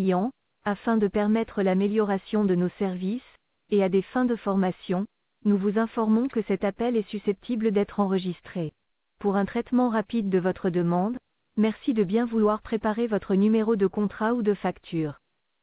client, afin de permettre l'amélioration de nos services, et à des fins de formation, nous vous informons que cet appel est susceptible d'être enregistré. Pour un traitement rapide de votre demande, merci de bien vouloir préparer votre numéro de contrat ou de facture.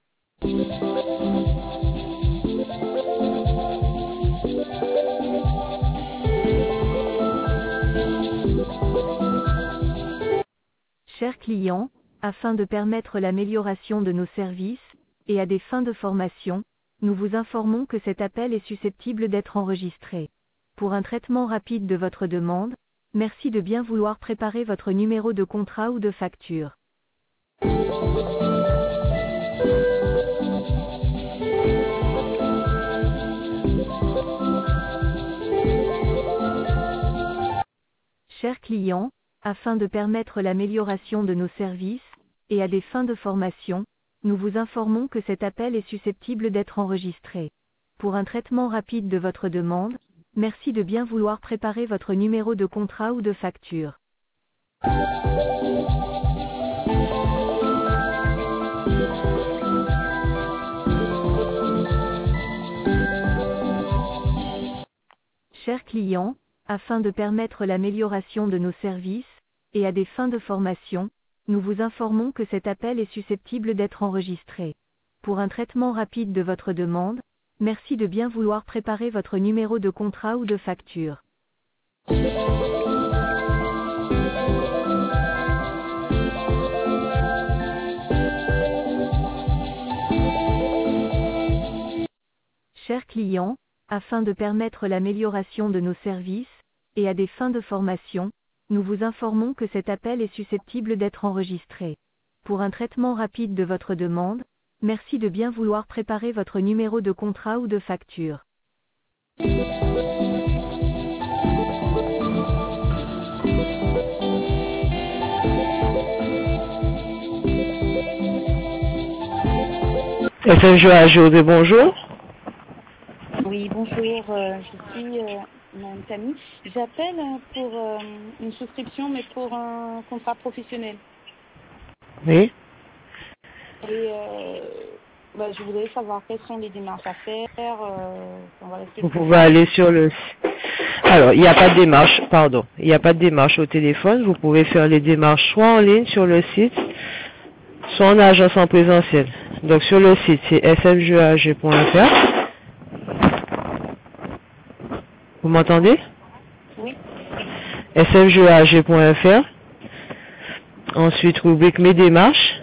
Chers clients, afin de permettre l'amélioration de nos services, et à des fins de formation, nous vous informons que cet appel est susceptible d'être enregistré. Pour un traitement rapide de votre demande, merci de bien vouloir préparer votre numéro de contrat ou de facture. Chers clients, afin de permettre l'amélioration de nos services, et à des fins de formation, nous vous informons que cet appel est susceptible d'être enregistré. Pour un traitement rapide de votre demande, merci de bien vouloir préparer votre numéro de contrat ou de facture. Chers clients, afin de permettre l'amélioration de nos services, et à des fins de formation, nous vous informons que cet appel est susceptible d'être enregistré. Pour un traitement rapide de votre demande, merci de bien vouloir préparer votre numéro de contrat ou de facture. Chers clients, afin de permettre l'amélioration de nos services, et à des fins de formation, nous vous informons que cet appel est susceptible d'être enregistré. Pour un traitement rapide de votre demande, merci de bien vouloir préparer votre numéro de contrat ou de facture. FMGA, bonjour. Oui, bonjour, je suis Mme Camille. J'appelle pour une souscription, mais pour un contrat professionnel. Oui. Et je voudrais savoir quelles sont les démarches à faire. Vous pouvez aller sur le... Alors, il n'y a pas de démarche, pardon. Il n'y a pas de démarche au téléphone. Vous pouvez faire les démarches soit en ligne sur le site, soit en agence en présentiel. Donc, sur le site, c'est fmgag.fr. Vous m'entendez? Oui. fmgag.fr. Ensuite, rubrique Mes démarches.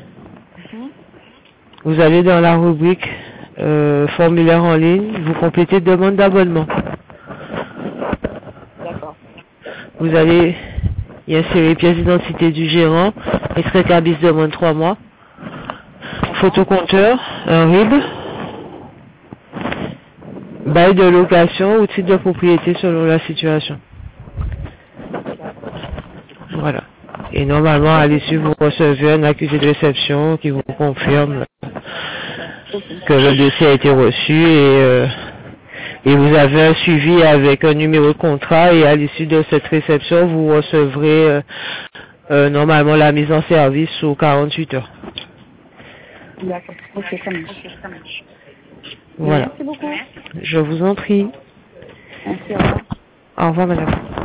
Vous allez dans la rubrique formulaire en ligne, vous complétez demande d'abonnement. D'accord. Vous allez y insérer pièce d'identité du gérant, extrait cabis de moins de 3 mois, photocompteur, un RIB, bail de location ou titre de propriété selon la situation. Voilà. Et normalement, à l'issue, vous recevez un accusé de réception qui vous confirme que le dossier a été reçu et vous avez un suivi avec un numéro de contrat et à l'issue de cette réception, vous recevrez normalement la mise en service sous 48 heures. D'accord. Ok, ça marche. Voilà. Merci beaucoup. Je vous en prie. Merci, au revoir. Au revoir, madame.